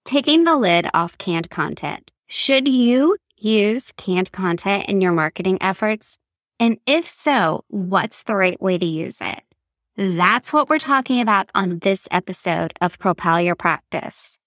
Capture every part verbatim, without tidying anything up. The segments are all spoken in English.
taking the lid off canned content. Should you use canned content in your marketing efforts? And if so, what's the right way to use it? That's what we're talking about on this episode of Propel Your Practice.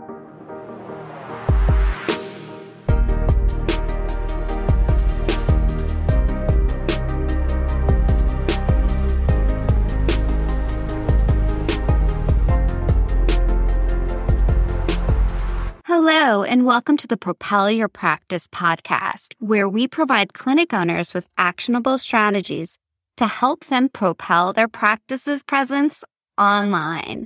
Hello, and welcome to the Propel Your Practice podcast, where we provide clinic owners with actionable strategies to help them propel their practice's presence online.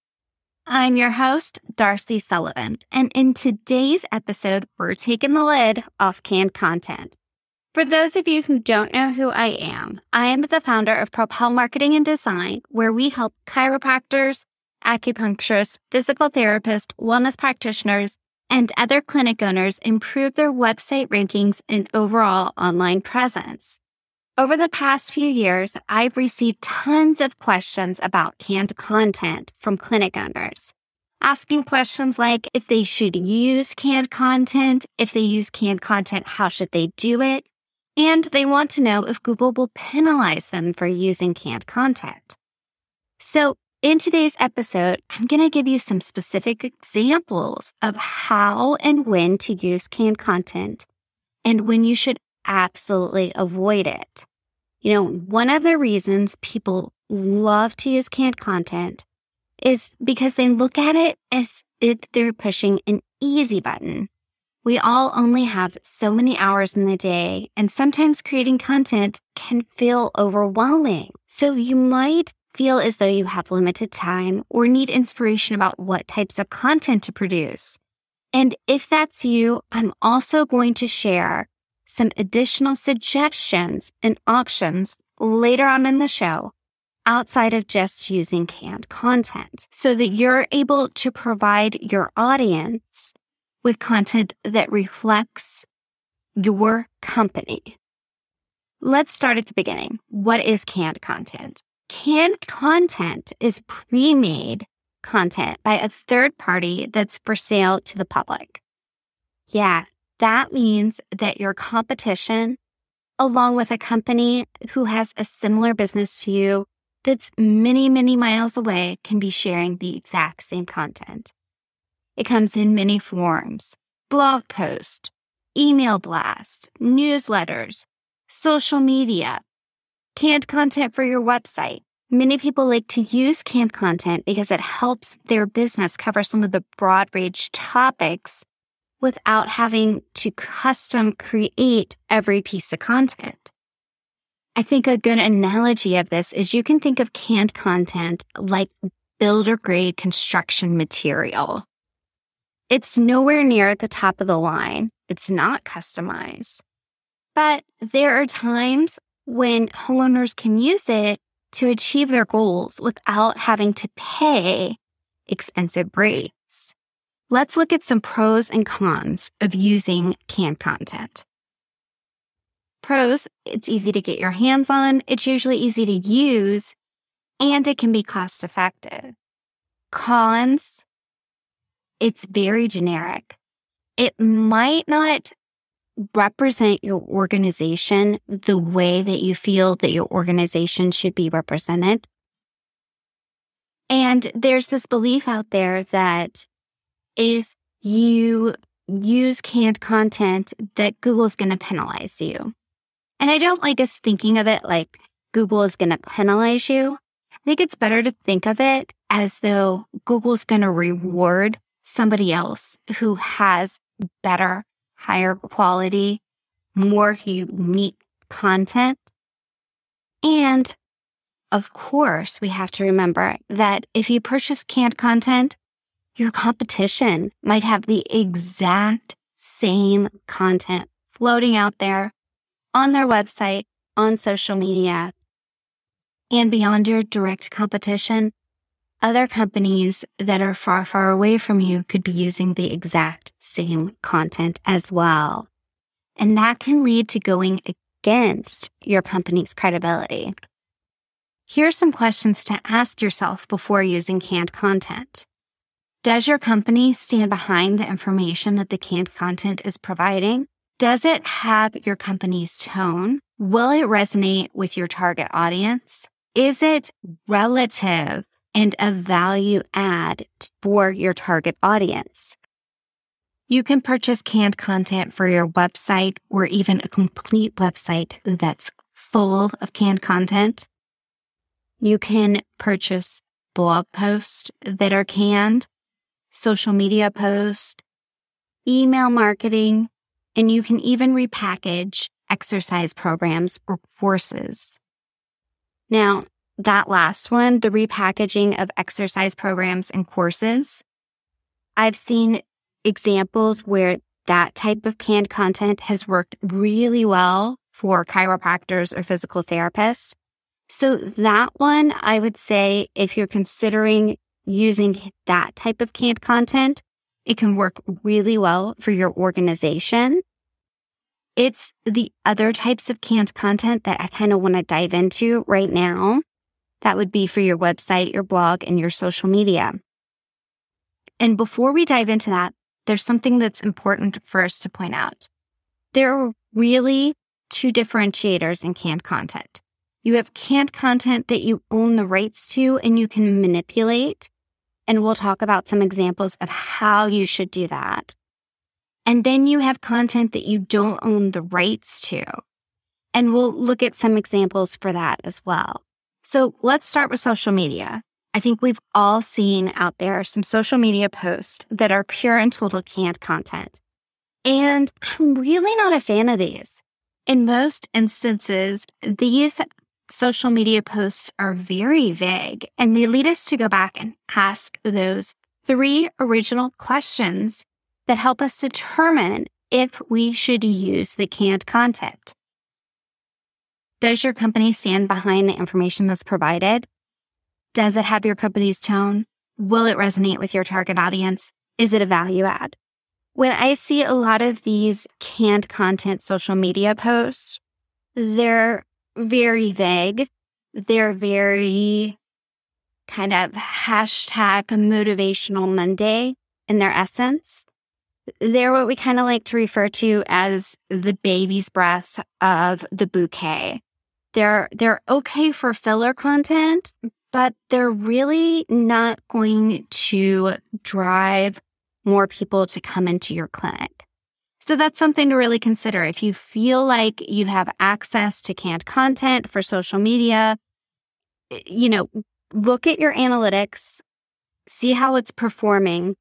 I'm your host, Darcy Sullivan, and in today's episode, we're taking the lid off canned content. For those of you who don't know who I am, I am the founder of Propel Marketing and Design, where we help chiropractors, acupuncturists, physical therapists, wellness practitioners, and other clinic owners improve their website rankings and overall online presence. Over the past few years, I've received tons of questions about canned content from clinic owners, asking questions like if they should use canned content, if they use canned content, how should they do it? And they want to know if Google will penalize them for using canned content. So, in today's episode, I'm going to give you some specific examples of how and when to use canned content and when you should absolutely avoid it. You know, one of the reasons people love to use canned content is because they look at it as if they're pushing an easy button. We all only have so many hours in the day, and sometimes creating content can feel overwhelming. So you might feel as though you have limited time or need inspiration about what types of content to produce. And if that's you, I'm also going to share some additional suggestions and options later on in the show outside of just using canned content so that you're able to provide your audience with content that reflects your company. Let's start at the beginning. What is canned content? Canned content is pre-made content by a third party that's for sale to the public. Yeah, that means that your competition, along with a company who has a similar business to you that's many, many miles away, can be sharing the exact same content. It comes in many forms: blog post, email blast, newsletters, social media, canned content for your website. Many people like to use canned content because it helps their business cover some of the broad range topics without having to custom create every piece of content. I think a good analogy of this is you can think of canned content like builder grade construction material. It's nowhere near at the top of the line. It's not customized. But there are times when homeowners can use it to achieve their goals without having to pay expensive rates. Let's look at some pros and cons of using canned content. Pros: it's easy to get your hands on, it's usually easy to use, and it can be cost effective. Cons: it's very generic. It might not represent your organization the way that you feel that your organization should be represented. And there's this belief out there that if you use canned content, that Google is going to penalize you. And I don't like us thinking of it like Google is going to penalize you. I think it's better to think of it as though Google's going to reward somebody else who has better, higher quality, more unique content. And of course, we have to remember that if you purchase canned content, your competition might have the exact same content floating out there on their website, on social media. And beyond your direct competition, other companies that are far, far away from you could be using the exact same content as well. And that can lead to going against your company's credibility. Here are some questions to ask yourself before using canned content. Does your company stand behind the information that the canned content is providing? Does it have your company's tone? Will it resonate with your target audience? Is it relative and a value add for your target audience? You can purchase canned content for your website or even a complete website that's full of canned content. You can purchase blog posts that are canned, social media posts, email marketing, and you can even repackage exercise programs or courses. Now, that last one, the repackaging of exercise programs and courses, I've seen examples where that type of canned content has worked really well for chiropractors or physical therapists. So that one, I would say, if you're considering using that type of canned content, it can work really well for your organization. It's the other types of canned content that I kind of want to dive into right now. That would be for your website, your blog, and your social media. And before we dive into that, there's something that's important for us to point out. There are really two differentiators in canned content. You have canned content that you own the rights to and you can manipulate. And we'll talk about some examples of how you should do that. And then you have content that you don't own the rights to. And we'll look at some examples for that as well. So let's start with social media. I think we've all seen out there some social media posts that are pure and total canned content. And I'm really not a fan of these. In most instances, these social media posts are very vague, and they lead us to go back and ask those three original questions that help us determine if we should use the canned content. Does your company stand behind the information that's provided? Does it have your company's tone? Will it resonate with your target audience? Is it a value add? When I see a lot of these canned content social media posts, they're very vague. They're very kind of hashtag motivational Monday in their essence. They're what we kind of like to refer to as the baby's breath of the bouquet. They're, they're okay for filler content, but they're really not going to drive more people to come into your clinic. So that's something to really consider. If you feel like you have access to canned content for social media, you know, look at your analytics, see how it's performing.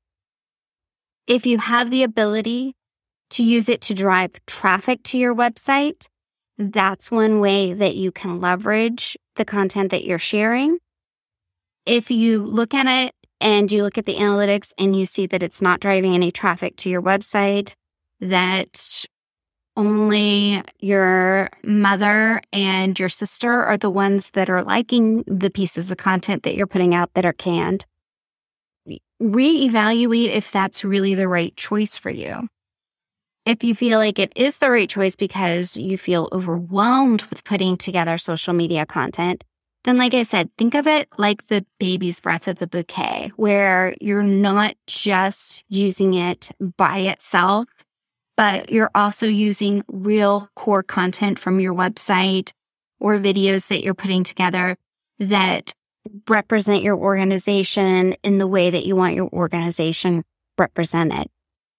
If you have the ability to use it to drive traffic to your website, that's one way that you can leverage the content that you're sharing. If you look at it and you look at the analytics and you see that it's not driving any traffic to your website, that only your mother and your sister are the ones that are liking the pieces of content that you're putting out that are canned, reevaluate if that's really the right choice for you. If you feel like it is the right choice because you feel overwhelmed with putting together social media content, then like I said, think of it like the baby's breath of the bouquet, where you're not just using it by itself, but you're also using real core content from your website or videos that you're putting together that represent your organization in the way that you want your organization represented.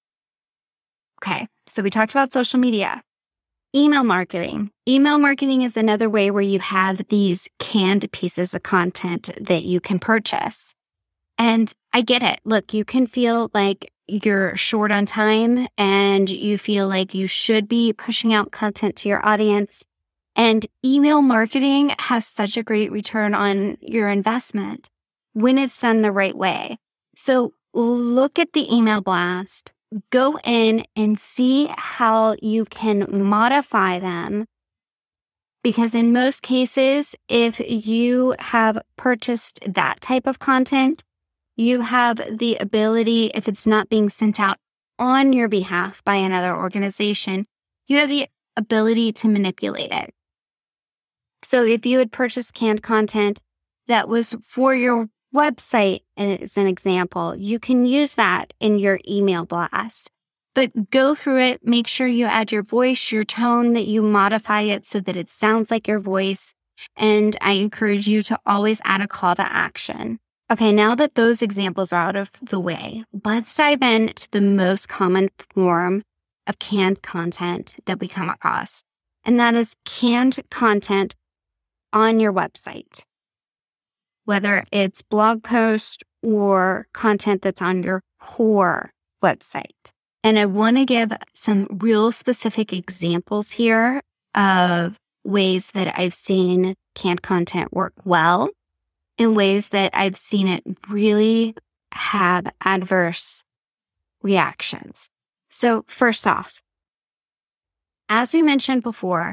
Okay, so we talked about social media. Email marketing. Email marketing is another way where you have these canned pieces of content that you can purchase. And I get it. Look, you can feel like you're short on time and you feel like you should be pushing out content to your audience. And email marketing has such a great return on your investment when it's done the right way. So look at the email blast, go in and see how you can modify them. Because in most cases, if you have purchased that type of content, you have the ability, if it's not being sent out on your behalf by another organization, you have the ability to manipulate it. So if you had purchased canned content that was for your website as an example, you can use that in your email blast. But go through it, make sure you add your voice, your tone, that you modify it so that it sounds like your voice. And I encourage you to always add a call to action. Okay, now that those examples are out of the way, let's dive into the most common form of canned content that we come across. And that is canned content on your website, whether it's blog post or content that's on your core website. And I want to give some real specific examples here of ways that I've seen canned content work well and ways that I've seen it really have adverse reactions. So first off, as we mentioned before,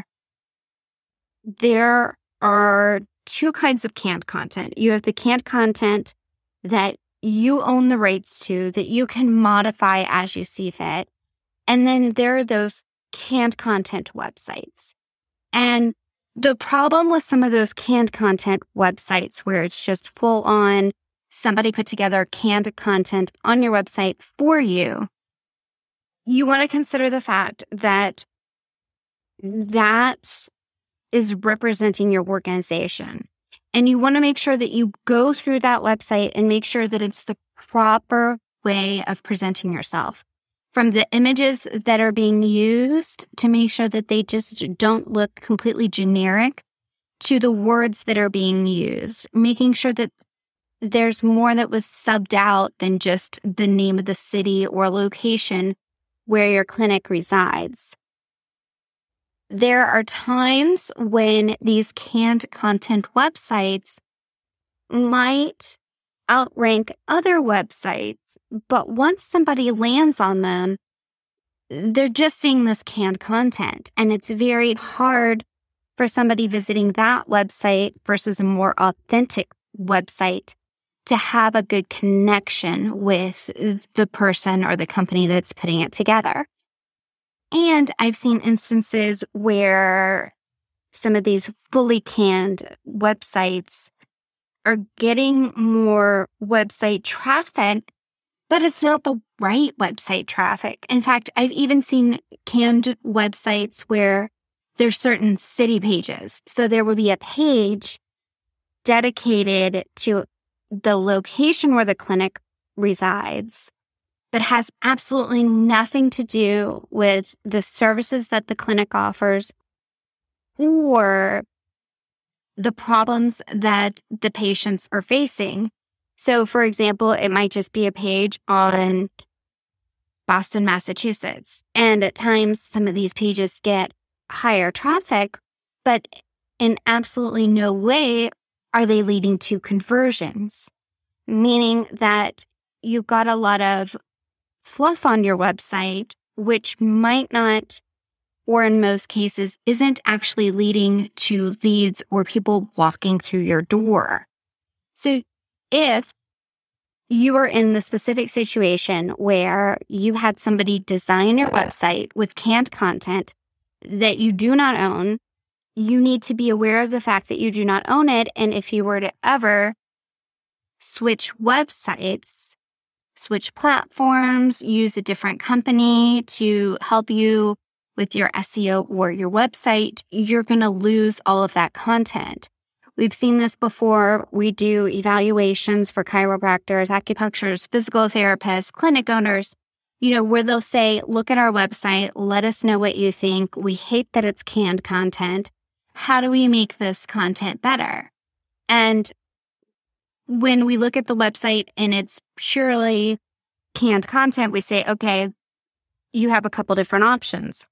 there are two kinds of canned content. You have the canned content that you own the rights to, that you can modify as you see fit. And then there are those canned content websites. And the problem with some of those canned content websites where it's just full on, somebody put together canned content on your website for you, you want to consider the fact that that is representing your organization. And you want to make sure that you go through that website and make sure that it's the proper way of presenting yourself. From the images that are being used to make sure that they just don't look completely generic, to the words that are being used, making sure that there's more that was subbed out than just the name of the city or location where your clinic resides. There are times when these canned content websites might outrank other websites, but once somebody lands on them, they're just seeing this canned content. And it's very hard for somebody visiting that website versus a more authentic website to have a good connection with the person or the company that's putting it together. And I've seen instances where some of these fully canned websites are getting more website traffic, but it's not the right website traffic. In fact, I've even seen canned websites where there's certain city pages. So there would be a page dedicated to the location where the clinic resides, but has absolutely nothing to do with the services that the clinic offers or the problems that the patients are facing. So, for example, it might just be a page on Boston, Massachusetts. And at times, some of these pages get higher traffic, but in absolutely no way are they leading to conversions, meaning that you've got a lot of fluff on your website, which might not, or in most cases, isn't actually leading to leads or people walking through your door. So if you are in the specific situation where you had somebody design your website with canned content that you do not own, you need to be aware of the fact that you do not own it. And if you were to ever switch websites, switch platforms, use a different company to help you with your S E O or your website, you're going to lose all of that content. We've seen this before. We do evaluations for chiropractors, acupuncturists, physical therapists, clinic owners, you know, where they'll say, look at our website, let us know what you think. We hate that it's canned content. How do we make this content better? And when we look at the website and it's purely canned content, we say, okay, you have a couple different options.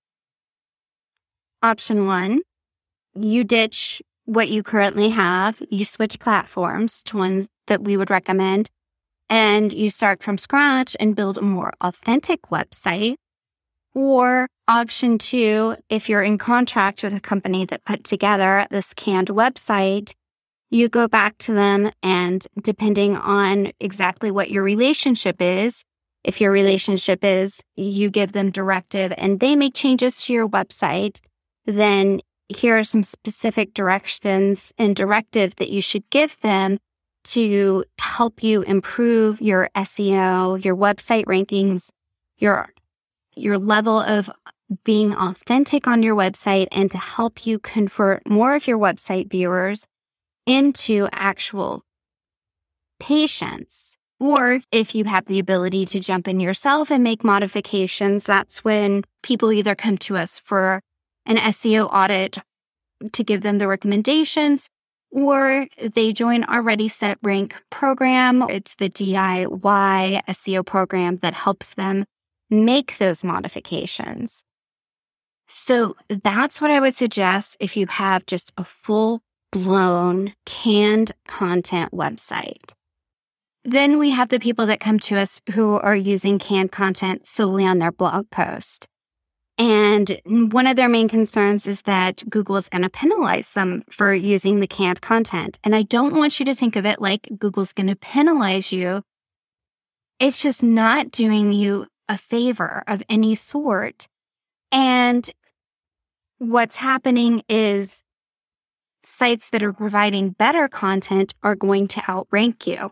Option one, you ditch what you currently have, you switch platforms to ones that we would recommend, and you start from scratch and build a more authentic website. Or option two, if you're in contract with a company that put together this canned website, you go back to them, and depending on exactly what your relationship is, if your relationship is you give them directive and they make changes to your website, then here are some specific directions and directive that you should give them to help you improve your S E O, your website rankings, your, your level of being authentic on your website, and to help you convert more of your website viewers into actual patients. Or if you have the ability to jump in yourself and make modifications, that's when people either come to us for an S E O audit to give them the recommendations, or they join our Ready Set Rank program. It's the D I Y S E O program that helps them make those modifications. So that's what I would suggest if you have just a full-blown canned content website. Then we have the people that come to us who are using canned content solely on their blog post. And one of their main concerns is that Google is going to penalize them for using the canned content. And I don't want you to think of it like Google's going to penalize you. It's just not doing you a favor of any sort. And what's happening is sites that are providing better content are going to outrank you.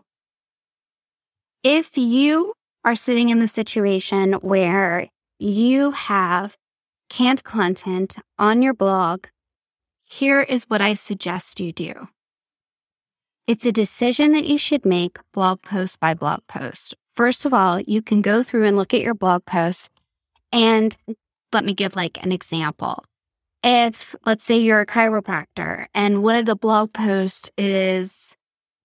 If you are sitting in the situation where you have canned content on your blog, here is what I suggest you do. It's a decision that you should make blog post by blog post. First of all, you can go through and look at your blog posts, and let me give like an example. If, let's say you're a chiropractor and one of the blog posts is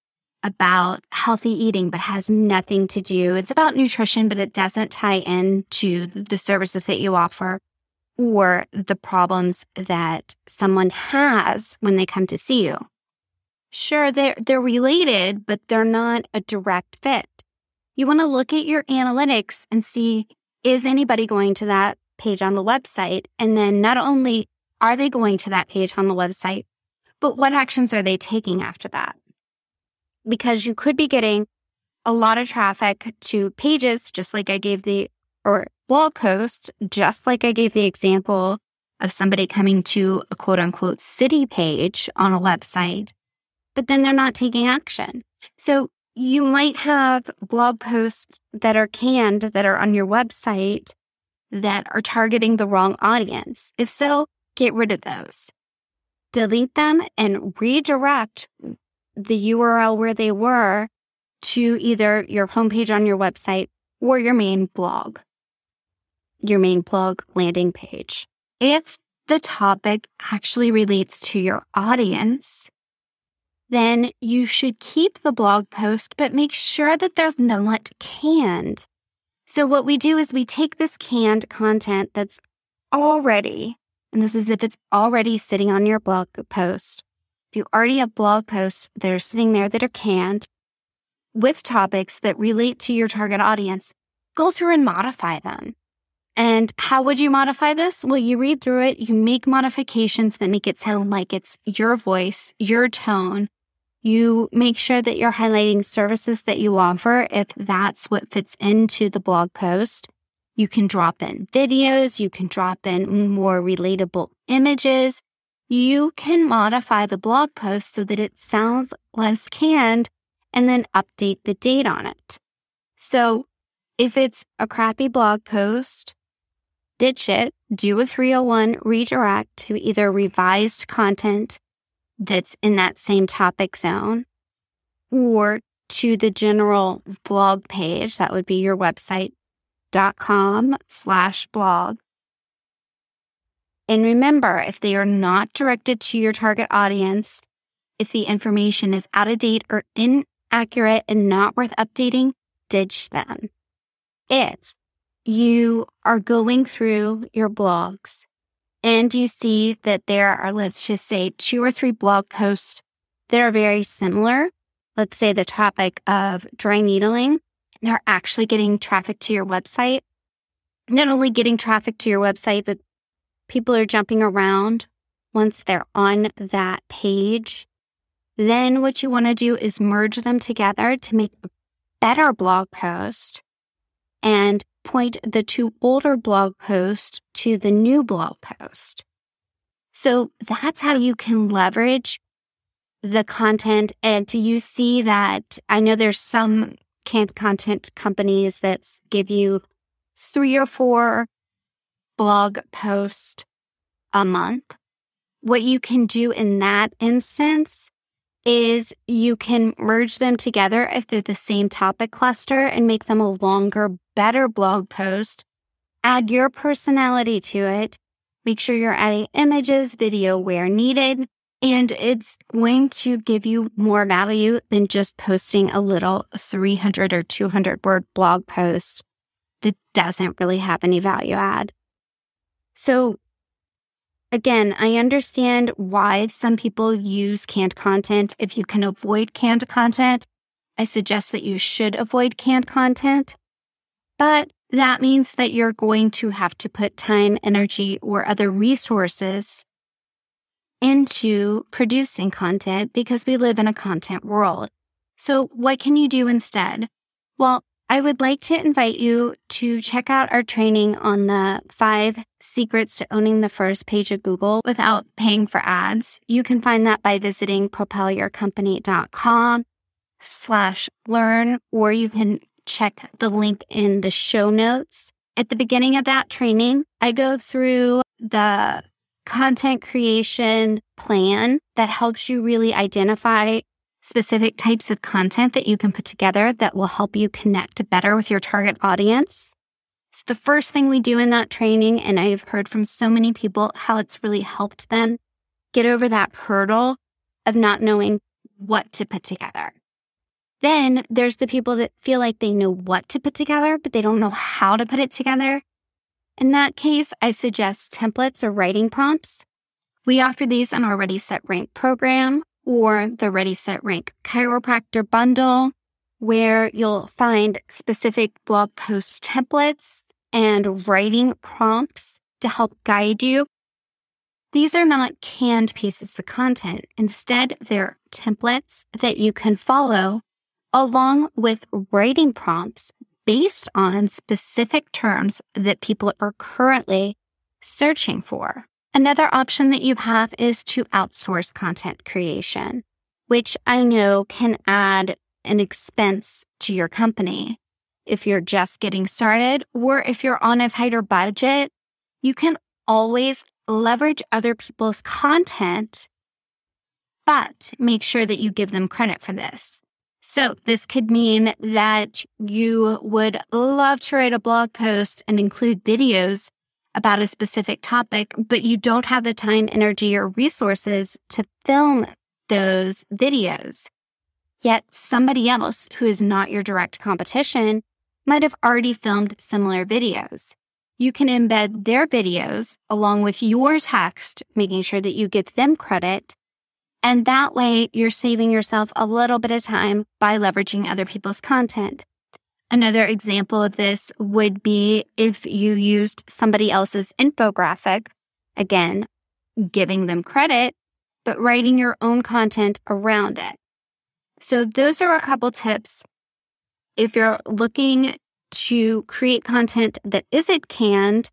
about healthy eating, but has nothing to do, it's about nutrition, but it doesn't tie into the services that you offer or the problems that someone has when they come to see you. Sure, they're, they're related, but they're not a direct fit. You want to look at your analytics and see, is anybody going to that page on the website? And then not only are they going to that page on the website, but what actions are they taking after that? Because you could be getting a lot of traffic to pages, just like I gave the, or blog posts, just like I gave the example of somebody coming to a quote unquote city page on a website, but then they're not taking action. So you might have blog posts that are canned that are on your website that are targeting the wrong audience. If so, get rid of those. Delete them and redirect the U R L where they were to either your homepage on your website or your main blog, your main blog landing page. If the topic actually relates to your audience, then you should keep the blog post, but make sure that they're not canned. So what we do is we take this canned content that's already, and this is if it's already sitting on your blog post. If you already have blog posts that are sitting there that are canned with topics that relate to your target audience, go through and modify them. And how would you modify this? Well, you read through it, you make modifications that make it sound like it's your voice, your tone. You make sure that you're highlighting services that you offer if that's what fits into the blog post. You can drop in videos, you can drop in more relatable images. You can modify the blog post so that it sounds less canned and then update the date on it. So if it's a crappy blog post, ditch it, do a three oh one redirect to either revised content that's in that same topic zone or to the general blog page. That would be your website.com slash blog. And remember, if they are not directed to your target audience, if the information is out of date or inaccurate and not worth updating, ditch them. If you are going through your blogs and you see that there are, let's just say, two or three blog posts that are very similar, let's say the topic of dry needling, they're actually getting traffic to your website, not only getting traffic to your website, but people are jumping around once they're on that page, then what you want to do is merge them together to make a better blog post and point the two older blog posts to the new blog post. So that's how you can leverage the content. If you see that, I know there's some canned content companies that give you three or four blog posts a month. What you can do in that instance is you can merge them together if they're the same topic cluster and make them a longer, better blog post. Add your personality to it. Make sure you're adding images, video where needed, and it's going to give you more value than just posting a little three hundred or two hundred word blog post that doesn't really have any value add. So again, I understand why some people use canned content. If you can avoid canned content, I suggest that you should avoid canned content. But that means that you're going to have to put time, energy, or other resources into producing content because we live in a content world. So what can you do instead? Well, I would like to invite you to check out our training on the five secrets to owning the first page of Google without paying for ads. You can find that by visiting propelyourcompany.com slash learn, or you can check the link in the show notes. At the beginning of that training, I go through the content creation plan that helps you really identify specific types of content that you can put together that will help you connect better with your target audience. It's the first thing we do in that training, and I've heard from so many people how it's really helped them get over that hurdle of not knowing what to put together. Then there's the people that feel like they know what to put together, but they don't know how to put it together. In that case, I suggest templates or writing prompts. We offer these in our Ready, Set, Rank program or the Ready, Set, Rank chiropractor bundle, where you'll find specific blog post templates and writing prompts to help guide you. These are not canned pieces of content. Instead, they're templates that you can follow along with writing prompts based on specific terms that people are currently searching for. Another option that you have is to outsource content creation, which I know can add an expense to your company. If you're just getting started or if you're on a tighter budget, you can always leverage other people's content, but make sure that you give them credit for this. So this could mean that you would love to write a blog post and include videos about a specific topic, but you don't have the time, energy, or resources to film those videos. Yet somebody else who is not your direct competition might have already filmed similar videos. You can embed their videos along with your text, making sure that you give them credit. And that way, you're saving yourself a little bit of time by leveraging other people's content. Another example of this would be if you used somebody else's infographic, again, giving them credit, but writing your own content around it. So those are a couple tips. If you're looking to create content that isn't canned,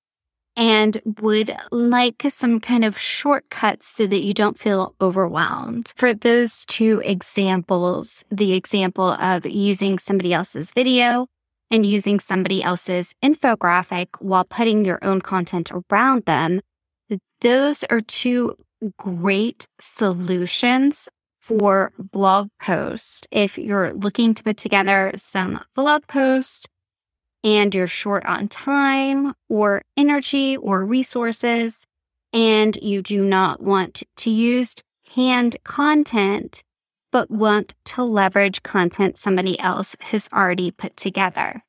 and would like some kind of shortcuts so that you don't feel overwhelmed. For those two examples, the example of using somebody else's video and using somebody else's infographic while putting your own content around them, those are two great solutions for blog posts. If you're looking to put together some blog posts and you're short on time or energy or resources, and you do not want to use canned content, but want to leverage content somebody else has already put together.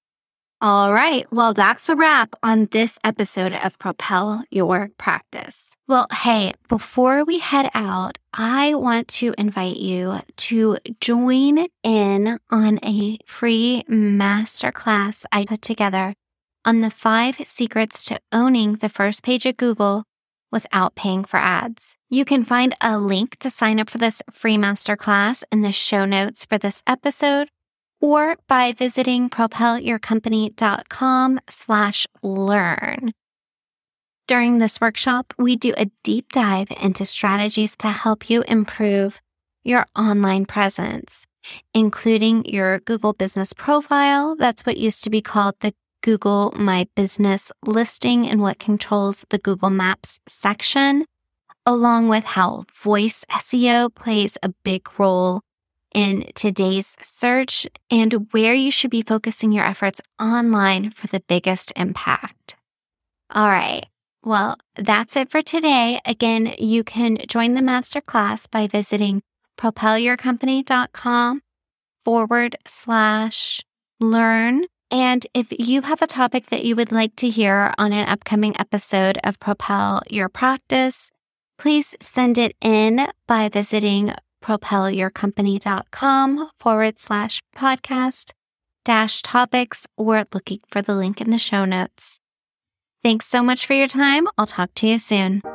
All right, well, that's a wrap on this episode of Propel Your Practice. Well, hey, before we head out, I want to invite you to join in on a free masterclass I put together on the five secrets to owning the first page of Google without paying for ads. You can find a link to sign up for this free masterclass in the show notes for this episode, or by visiting propelyourcompany.com slash learn. During this workshop, we do a deep dive into strategies to help you improve your online presence, including your Google Business Profile. That's what used to be called the Google My Business listing and what controls the Google Maps section, along with how voice S E O plays a big role in today's search and where you should be focusing your efforts online for the biggest impact. All right. Well, that's it for today. Again, you can join the masterclass by visiting propelyourcompany.com forward slash learn. And if you have a topic that you would like to hear on an upcoming episode of Propel Your Practice, please send it in by visiting propelyourcompany.com forward slash podcast dash topics or looking for the link in the show notes. Thanks so much for your time. I'll talk to you soon.